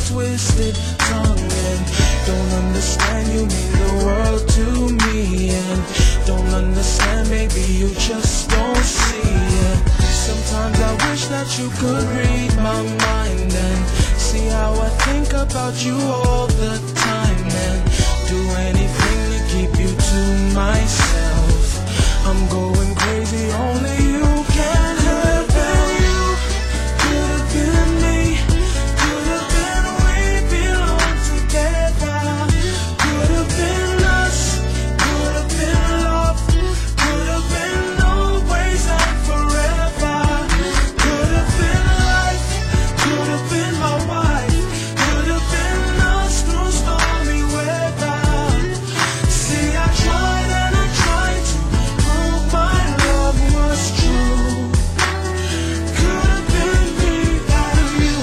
twisted tongue, and don't understand you mean the world to me, and don't understand, maybe you just don't see it. Sometimes I wish that you could read my mind and see how I think about you all the time, and do anything to keep you to myself. I'm going crazy, only you can help. And you could have been me, could have been we belong together, could have been us, could have been love, could have been always and forever, could have been life, could have been my wife, could have been us through stormy weather. See, I tried and I tried to prove my love was true. Could have been me out of you.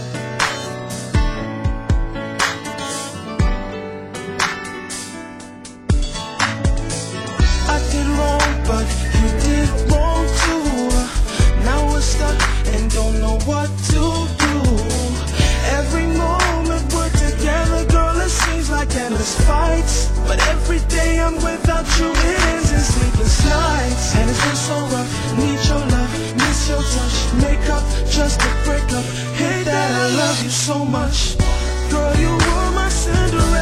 I did wrong, but you did wrong too. Now we're stuck and don't know what to do. Every moment we're together, girl, it seems like endless fights. But every day I'm without you, it ends in sleepless nights. And it's been so rough, need your love, miss your touch. Make up just to break up, hate that I love you so much. Girl, you were my Cinderella.